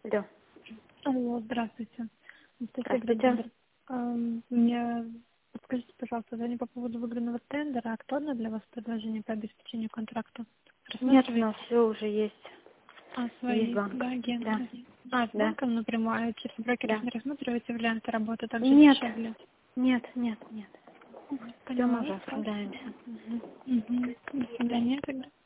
Алло. Алло, здравствуйте. Здравствуйте. Мне подскажите, пожалуйста, звоню по поводу выигранного тендера. Актуально для вас предложение по обеспечению контракта? Нет, у Рассматриваете? нас все уже есть. Есть Свои, банк. да, Да. агенты? С Да. банком напрямую, а через брокеров Да. не рассматриваете варианты работы также Нет. дешевле? Нет. Нет. Нет. Все мы Поняла уже вопрос. справляемся. Мгм. До свидания тогда.